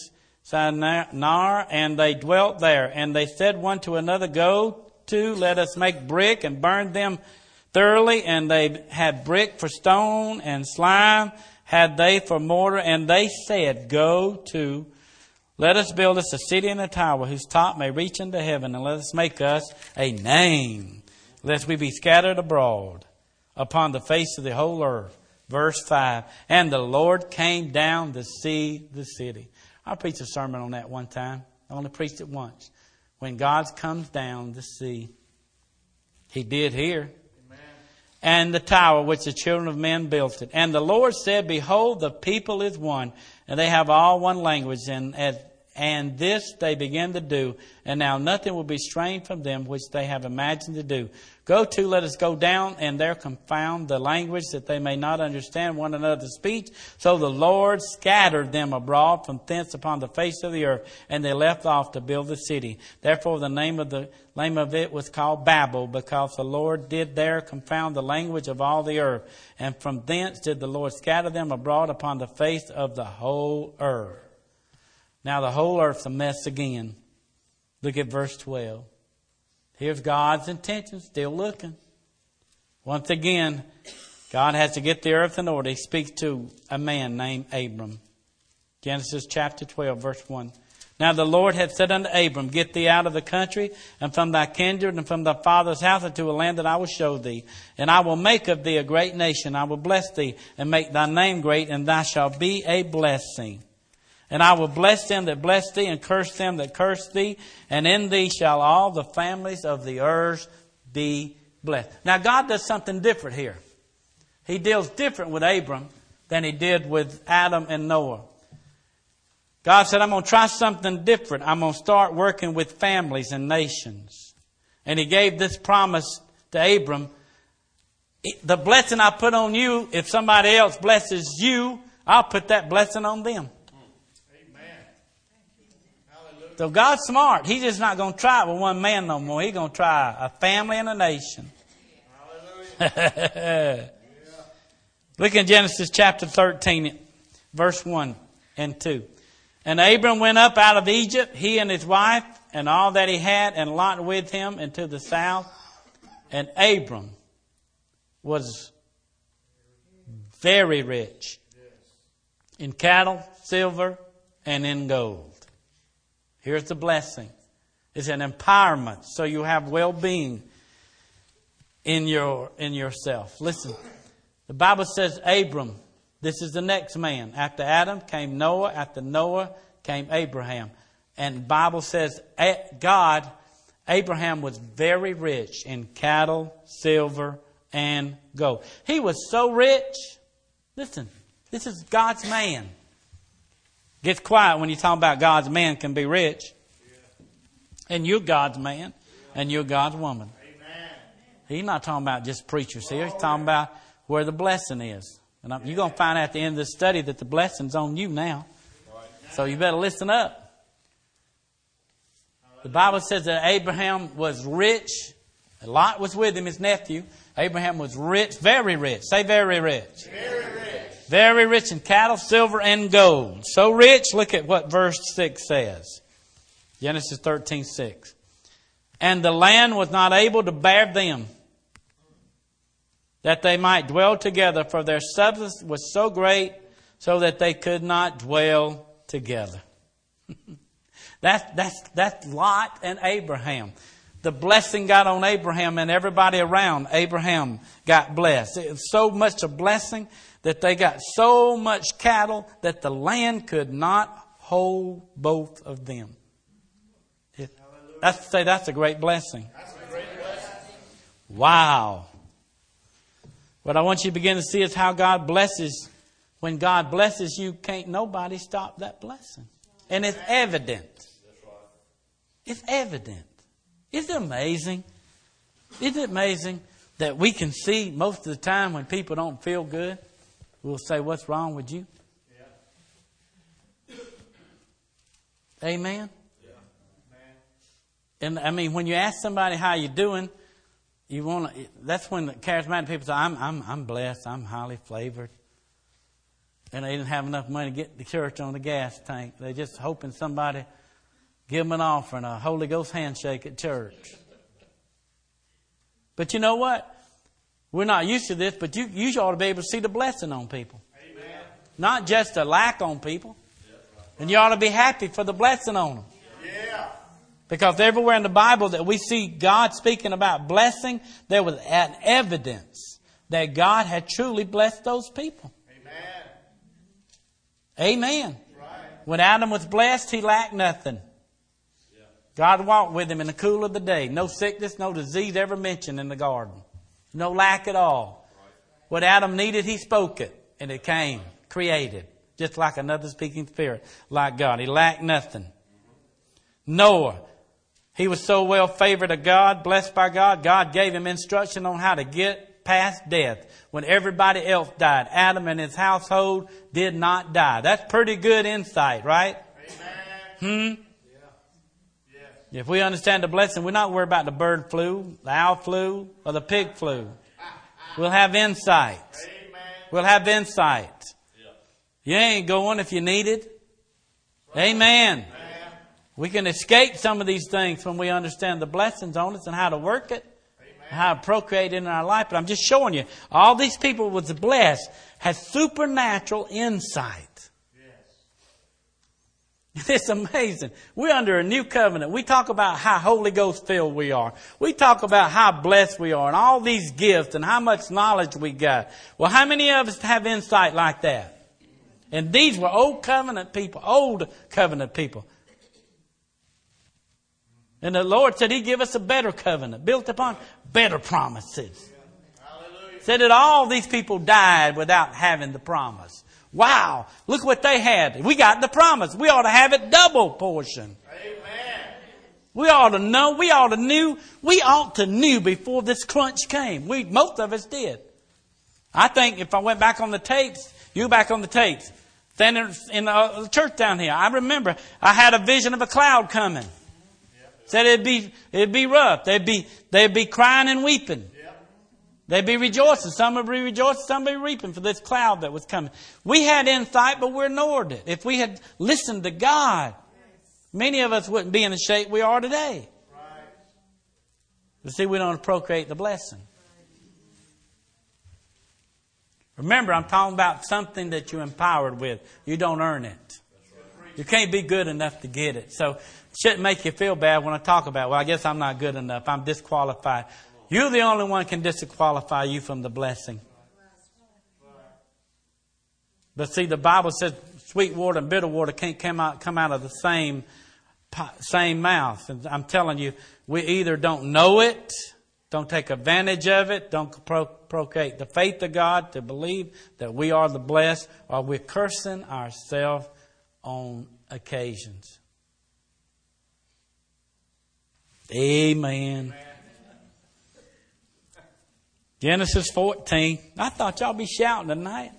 Shinar, and they dwelt there. And they said one to another, Go to, let us make brick and burn them thoroughly. And they had brick for stone, and slime had they for mortar. And they said, Go to, let us build us a city and a tower whose top may reach into heaven, and let us make us a name, lest we be scattered abroad upon the face of the whole earth. Verse 5. And the Lord came down to see the city. I preached a sermon on that one time. I only preached it once. When God comes down to see. He did here. Amen. And the tower which the children of men built it. And the Lord said, Behold, the people is one, and they have all one language, and this they begin to do. And now nothing will be strained from them which they have imagined to do. Go to, let us go down, and there confound the language, that they may not understand one another's speech. So the Lord scattered them abroad from thence upon the face of the earth, and they left off to build the city. Therefore the name of it was called Babel, because the Lord did there confound the language of all the earth. And from thence did the Lord scatter them abroad upon the face of the whole earth. Now the whole earth's a mess again. Look at verse 12. Here's God's intention, still looking. Once again, God has to get the earth in order. He speaks to a man named Abram. Genesis chapter 12, verse 1. Now the Lord had said unto Abram, Get thee out of the country, and from thy kindred, and from thy father's house, into a land that I will show thee. And I will make of thee a great nation. I will bless thee, and make thy name great, and thou shalt be a blessing. And I will bless them that bless thee, and curse them that curse thee. And in thee shall all the families of the earth be blessed. Now God does something different here. He deals different with Abram than He did with Adam and Noah. God said, I'm going to try something different. I'm going to start working with families and nations. And He gave this promise to Abram. The blessing I put on you, if somebody else blesses you, I'll put that blessing on them. So God's smart. He's just not going to try it with one man no more. He's going to try a family and a nation. Look in Genesis chapter 13, verse 1 and 2. And Abram went up out of Egypt, he and his wife, and all that he had, and Lot with him into the south. And Abram was very rich in cattle, silver, and in gold. Here's the blessing. It's an empowerment so you have well-being in yourself. Listen, the Bible says Abram, this is the next man. After Adam came Noah. After Noah came Abraham. And the Bible says Abraham was very rich in cattle, silver, and gold. He was so rich. Listen, this is God's man. Gets quiet when you talk about God's man can be rich. And you're God's man. And you're God's woman. He's not talking about just preachers here. He's talking about where the blessing is. And you're going to find out at the end of the study that the blessing's on you now. So you better listen up. The Bible says that Abraham was rich. Lot was with him, his nephew. Abraham was rich, very rich. Say very rich. Very rich. Very rich in cattle, silver, and gold. So rich, look at what verse 6 says. Genesis 13:6. And the land was not able to bear them, that they might dwell together, for their substance was so great, so that they could not dwell together. That's Lot and Abraham. The blessing got on Abraham, and everybody around Abraham got blessed. It was so much a blessing that they got so much cattle that the land could not hold both of them. That's a great blessing. That's a great blessing. Wow. What I want you to begin to see is how God blesses. When God blesses you, can't nobody stop that blessing. And it's evident. It's evident. Isn't it amazing? Isn't it amazing that we can see most of the time when people don't feel good, we'll say, what's wrong with you? Yeah. Amen? Yeah. And I mean, when you ask somebody how you doing, that's when the charismatic people say, I'm blessed, I'm highly flavored. And they didn't have enough money to get the church on the gas tank. They're just hoping somebody give them an offering, a Holy Ghost handshake at church. But you know what? We're not used to this, but you ought to be able to see the blessing on people. Amen. Not just a lack on people. And you ought to be happy for the blessing on them. Yeah. Because everywhere in the Bible that we see God speaking about blessing, there was an evidence that God had truly blessed those people. Amen. Right. When Adam was blessed, he lacked nothing. Yeah. God walked with him in the cool of the day. No sickness, no disease ever mentioned in the garden. No lack at all. Right. What Adam needed, he spoke it. And it came, created. Just like another speaking spirit, like God. He lacked nothing. Noah, he was so well favored of God, blessed by God. God gave him instruction on how to get past death. When everybody else died, Adam and his household did not die. That's pretty good insight, right? Amen. Yeah. If we understand the blessing, we're not worried about the bird flu, the owl flu, or the pig flu. We'll have insight. Amen. We'll have insight. You ain't going if you need it. Amen. We can escape some of these things when we understand the blessings on us and how to work it. How to procreate in our life. But I'm just showing you, all these people was blessed, had supernatural insight. Yes. It's amazing. We're under a new covenant. We talk about how Holy Ghost filled we are. We talk about how blessed we are and all these gifts and how much knowledge we got. Well, how many of us have insight like that? And these were old covenant people. And the Lord said He'd give us a better covenant, built upon better promises. Hallelujah. Said that all these people died without having the promise. Wow, look what they had. We got the promise. We ought to have it double portion. Amen. We ought to know, we ought to knew before this crunch came. Most of us did. I think if I went back on the tapes, you back on the tapes, standing in the church down here, I remember I had a vision of a cloud coming. Said it'd be rough. They'd be crying and weeping. Yep. They'd be rejoicing. Some would be rejoicing, some would be weeping for this cloud that was coming. We had insight, but we ignored it. If we had listened to God, many of us wouldn't be in the shape we are today. Right. But see, we don't procreate the blessing. Remember, I'm talking about something that you're empowered with. You don't earn it. You can't be good enough to get it. So it shouldn't make you feel bad when I talk about, well, I guess I'm not good enough. I'm disqualified. You're the only one can disqualify you from the blessing. But see, the Bible says sweet water and bitter water can't come out of the same mouth. And I'm telling you, we either don't know it, don't take advantage of it, don't procreate the faith of God to believe that we are the blessed, or we're cursing ourselves on occasions. Amen. Genesis 14. I thought y'all be shouting tonight.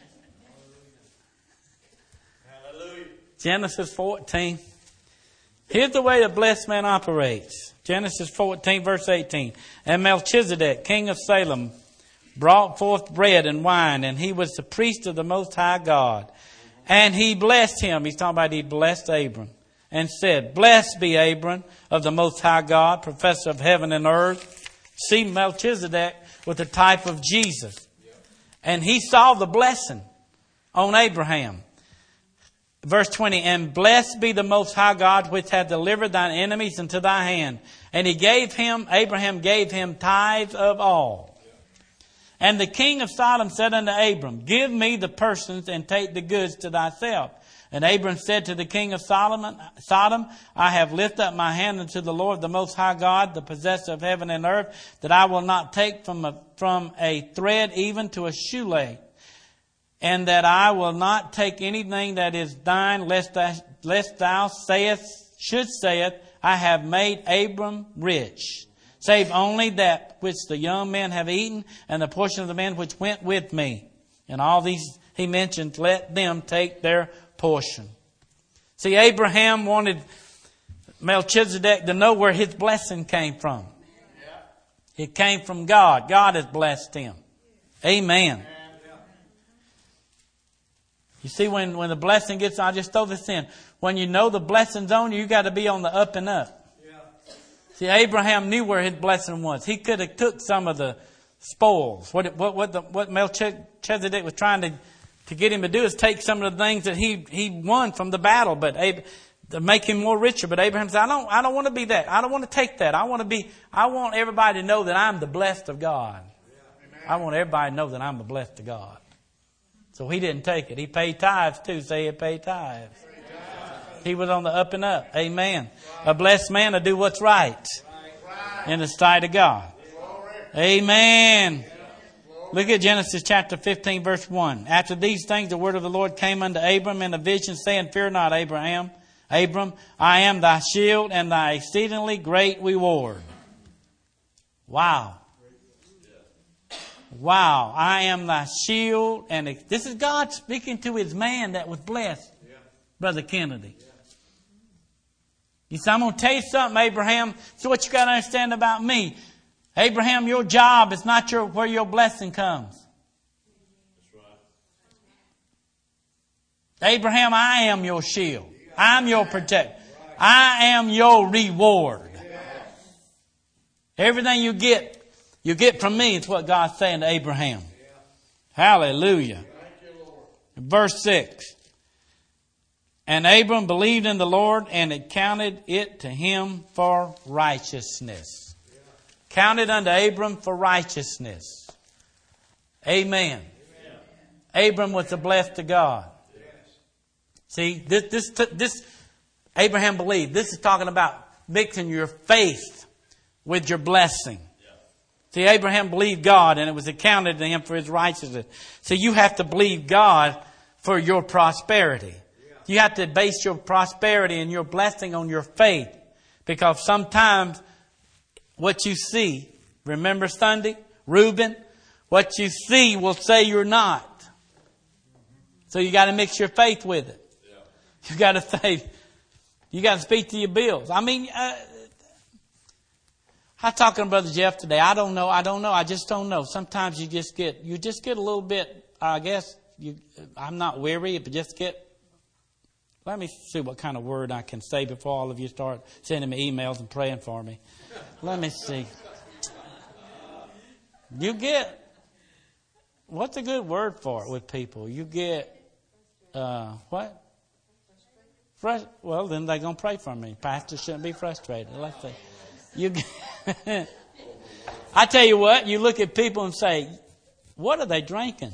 Hallelujah. Genesis 14. Here's the way the blessed man operates. Genesis 14, verse 18. And Melchizedek, king of Salem, brought forth bread and wine, and he was the priest of the Most High God. And he blessed him. He's talking about he blessed Abram. And said, Blessed be Abram of the Most High God, professor of heaven and earth. See, Melchizedek was the type of Jesus. And he saw the blessing on Abraham. Verse 20, And blessed be the Most High God, which hath delivered thine enemies into thy hand. And Abraham gave him tithes of all. And the king of Sodom said unto Abram, Give me the persons and take the goods to thyself. And Abram said to the king of Sodom, I have lifted up my hand unto the Lord, the Most High God, the possessor of heaven and earth, that I will not take from a thread even to a shoelace, and that I will not take anything that is thine, lest thou shouldst say, I have made Abram rich, save only that which the young men have eaten, and the portion of the men which went with me. And all these he mentioned, let them take their portion. See, Abraham wanted Melchizedek to know where his blessing came from. It came from God. God has blessed him. Amen. You see, when the blessing gets, I just throw this in. When you know the blessing's on you, you got to be on the up and up. See, Abraham knew where his blessing was. He could have took some of the spoils. What Melchizedek was trying to get him to do is take some of the things that he won from the battle, but to make him more richer. But Abraham said, I don't want to be that. I don't want to take that. I want everybody to know that I'm the blessed of God. I want everybody to know that I'm the blessed of God. So he didn't take it. He paid tithes too. Say he paid tithes. He was on the up and up. Amen. A blessed man will do what's right in the sight of God. Amen. Look at Genesis chapter 15, verse 1. After these things, the word of the Lord came unto Abram in a vision, saying, Fear not, Abram, I am thy shield and thy exceedingly great reward. Wow. Wow. I am thy shield. And this is God speaking to his man that was blessed, Brother Kennedy. He said, I'm going to tell you something, Abraham. So what you got to understand about me. Abraham, your job is not where your blessing comes. That's right. Abraham, I am your shield. I'm your protector. I am your reward. Everything you get from me. It's what God's saying to Abraham. Hallelujah. Verse 6. And Abram believed in the Lord, and it counted it to him for righteousness. Counted unto Abram for righteousness. Amen. Abram was the blessed of God. See, this Abraham believed. This is talking about mixing your faith with your blessing. See, Abraham believed God, and it was accounted to him for his righteousness. So you have to believe God for your prosperity. You have to base your prosperity and your blessing on your faith. Because sometimes what you see, remember Sunday, Reuben, what you see will say you're not. So you got to mix your faith with it. You got to say, you got to speak to your bills. I mean, I was talking to Brother Jeff today. I don't know. I just don't know. Sometimes you just get a little bit, I guess, I'm not weary, but just get, let me see what kind of word I can say before all of you start sending me emails and praying for me. Let me see. You get, what's a good word for it with people? You get, what? Well, then they're going to pray for me. Pastor shouldn't be frustrated. Let's see. I tell you what, you look at people and say, what are they drinking?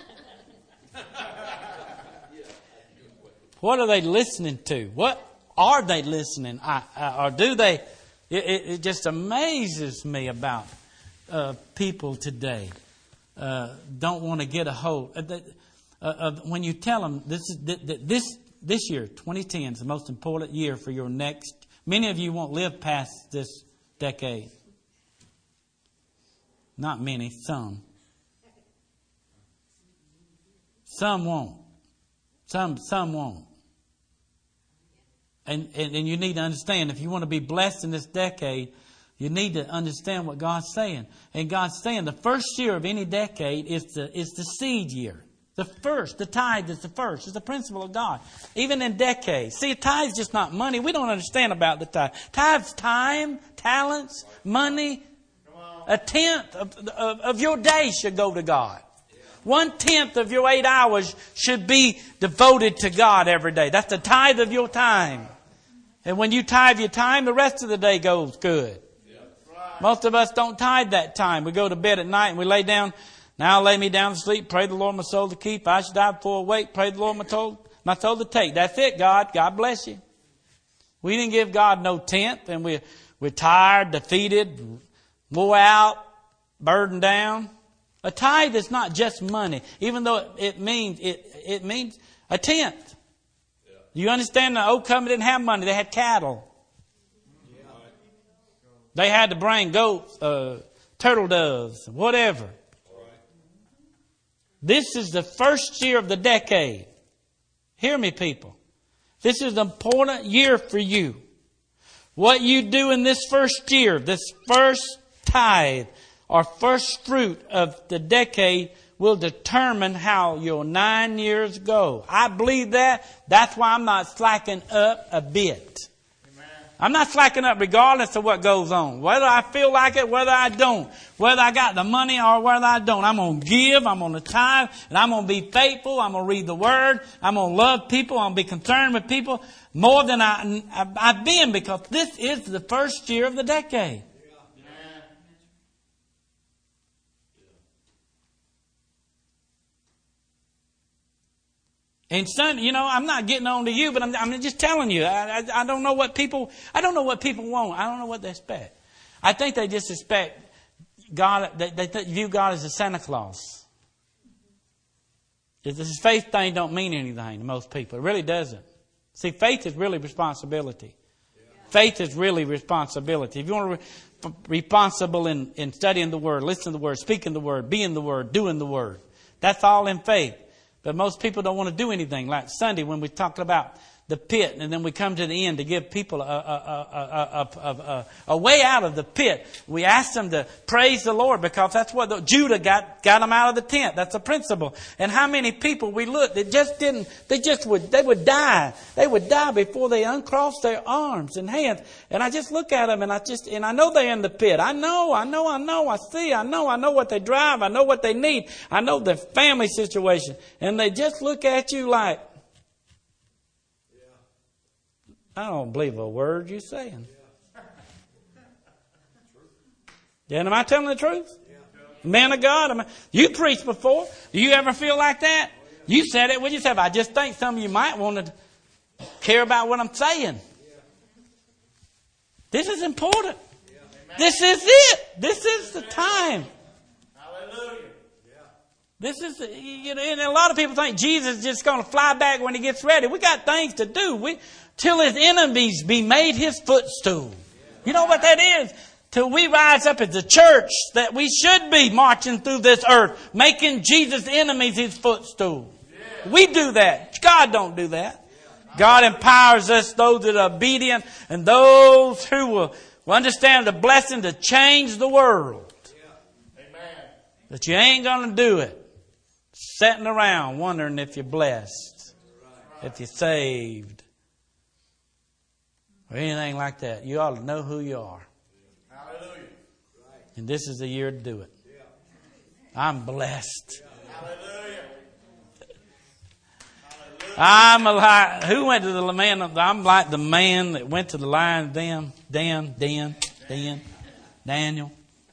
What are they listening to? What are they listening? Or do they? It just amazes me about people today. Don't want to get a hold. When you tell them this year, 2010, is the most important year for your next. Many of you won't live past this decade. Not many, some. Some won't. Some won't. And you need to understand, if you want to be blessed in this decade, you need to understand what God's saying. And God's saying the first year of any decade is the seed year. The first, the tithe is the first. It's the principle of God. Even in decades. See, a tithe is just not money. We don't understand about the tithe. Tithe's time, talents, money. A tenth of your day should go to God. 1/10 of your 8 hours should be devoted to God every day. That's the tithe of your time. And when you tithe your time, the rest of the day goes good. Most of us don't tithe that time. We go to bed at night and we lay down. Now lay me down to sleep. Pray the Lord my soul to keep. I should die before I wake. Pray the Lord my soul to take. That's it, God. God bless you. We didn't give God no tenth, and we're tired, defeated, wore out, burdened down. A tithe is not just money, even though it means a tenth. You understand? The old covenant didn't have money; they had cattle. They had to bring goats, turtle doves, whatever. This is the first year of the decade. Hear me, people. This is an important year for you. What you do in this first year, this first tithe or first fruit of the decade, will determine how your 9 years go. I believe that. That's why I'm not slacking up a bit. I'm not slacking up regardless of what goes on. Whether I feel like it, whether I don't. Whether I got the money or whether I don't. I'm going to give. I'm going to tithe. And I'm going to be faithful. I'm going to read the Word. I'm going to love people. I'm going to be concerned with people more than I've been, because this is the first year of the decade. And son, I'm not getting on to you, but I'm just telling you. I don't know what people want. I don't know what they expect. I think they just expect God. They view God as a Santa Claus. This faith thing don't mean anything to most people. It really doesn't. See, faith is really responsibility. Faith is really responsibility. If you want to be responsible in studying the Word, listening to the Word, speaking the Word, being the Word, doing the Word, that's all in faith. But most people don't want to do anything. Like Sunday when we talked about the pit, and then we come to the end to give people a way out of the pit. We ask them to praise the Lord, because that's what Judah got them out of the tent. That's a principle. And how many people we looked that they would die. They would die before they uncrossed their arms and hands. And I just look at them and I know they're in the pit. I know, I see, I know what they drive. I know what they need. I know their family situation. And they just look at you like, I don't believe a word you're saying. Then am I telling the truth? Man of God, you preached before. Do you ever feel like that? You said it with yourself. I just think some of you might want to care about what I'm saying. This is important. This is it. This is the time. Hallelujah. This is, and a lot of people think Jesus is just going to fly back when he gets ready. We got things to do. Till his enemies be made his footstool. You know what that is? Till we rise up as the church that we should be marching through this earth, making Jesus' enemies his footstool. We do that. God don't do that. God empowers us, those that are obedient, and those who will understand the blessing to change the world. But you ain't going to do it sitting around wondering if you're blessed, if you're saved, or anything like that. You ought to know who you are. Hallelujah. And this is the year to do it. I'm blessed. Hallelujah. Who went to the man? I'm like the man that went to the lion. Daniel.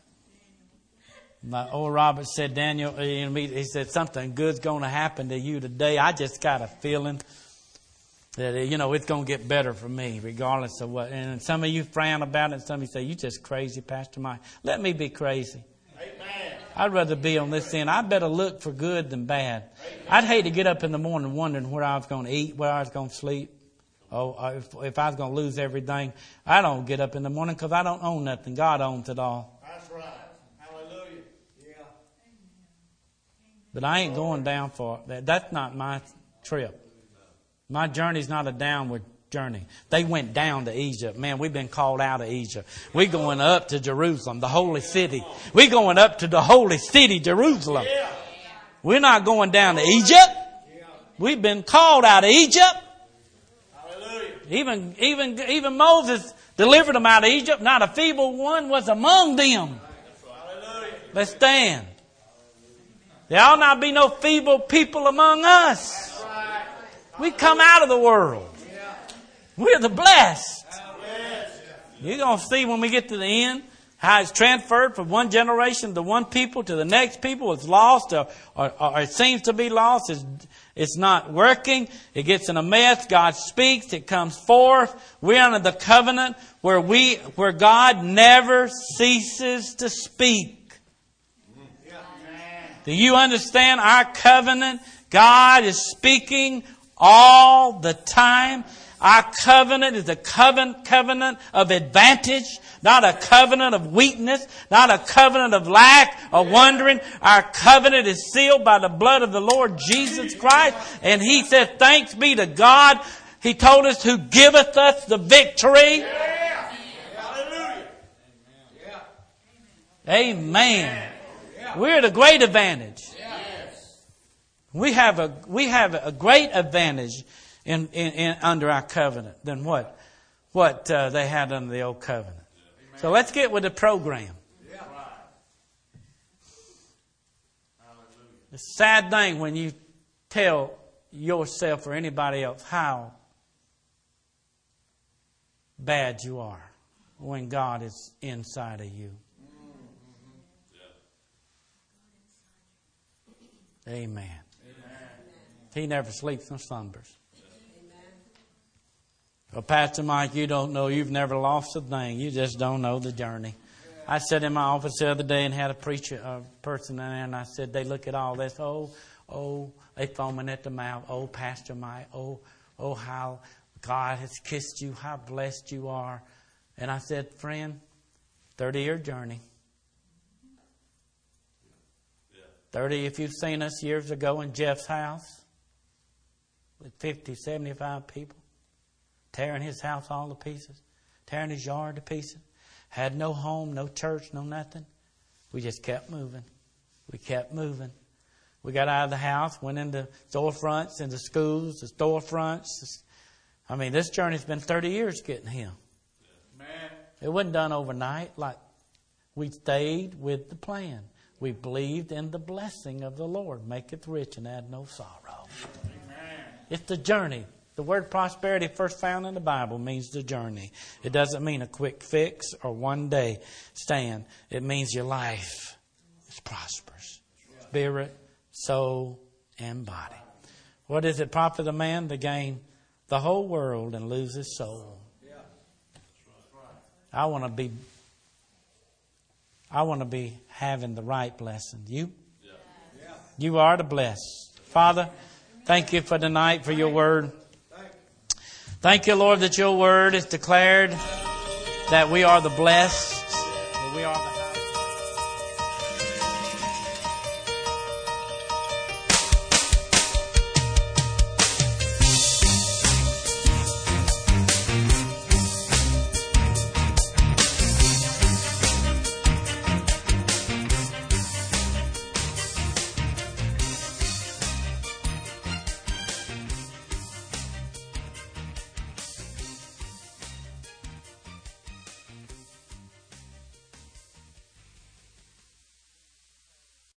My old Robert said, Daniel, he said, something good's going to happen to you today. I just got a feeling that, it's going to get better for me, regardless of what. And some of you frown about it, and some of you say, you just crazy, Pastor Mike. Let me be crazy. Amen. I'd rather be on this end. I better look for good than bad. Amen. I'd hate to get up in the morning wondering where I was going to eat, where I was going to sleep. If I was going to lose everything. I don't get up in the morning because I don't own nothing. God owns it all. That's right. Hallelujah. Yeah. But I ain't going down for that. That's not my trip. My journey's not a downward journey. They went down to Egypt. Man, we've been called out of Egypt. We're going up to Jerusalem, the holy city. We're going up to the holy city, Jerusalem. We're not going down to Egypt. We've been called out of Egypt. Even Moses delivered them out of Egypt. Not a feeble one was among them. Let's stand. There ought not be no feeble people among us. We come out of the world. We're the blessed. You're going to see when we get to the end how it's transferred from one generation to one people to the next people. It's lost or it seems to be lost. It's not working. It gets in a mess. God speaks. It comes forth. We're under the covenant where God never ceases to speak. Do you understand our covenant? God is speaking all the time. Our covenant is a covenant of advantage, not a covenant of weakness, not a covenant of lack or wandering. Our covenant is sealed by the blood of the Lord Jesus Christ. And He said, thanks be to God. He told us who giveth us the victory. Amen. We're at a great advantage. We have a great advantage in under our covenant than what they had under the old covenant. So let's get with the program. It's a sad thing when you tell yourself or anybody else how bad you are when God is inside of you. Amen. He never sleeps nor slumbers. Well, Pastor Mike, you don't know. You've never lost a thing. You just don't know the journey. I sat in my office the other day and had a person in there, and I said, they look at all this. Oh, they foaming at the mouth. Oh, Pastor Mike. Oh, how God has kissed you. How blessed you are. And I said, friend, 30-year journey. 30, if you've seen us years ago in Jeff's house with 50, 75 people, tearing his house all to pieces, tearing his yard to pieces, had no home, no church, no nothing. We just kept moving. We kept moving. We got out of the house, went into storefronts, into schools, the storefronts. I mean, this journey's been 30 years getting here. It wasn't done overnight. Like, we stayed with the plan. We believed in the blessing of the Lord. Maketh rich and add no sorrow. Amen. It's the journey. The word prosperity, first found in the Bible, means the journey. It doesn't mean a quick fix or one day stand. It means your life is prosperous. Spirit, soul, and body. What does it profit a man to gain the whole world and lose his soul? I want to be having the right blessing. You are the blessed. Father, thank you for tonight, for your word. Thank you, Lord, that your word is declared that we are the blessed. That we are the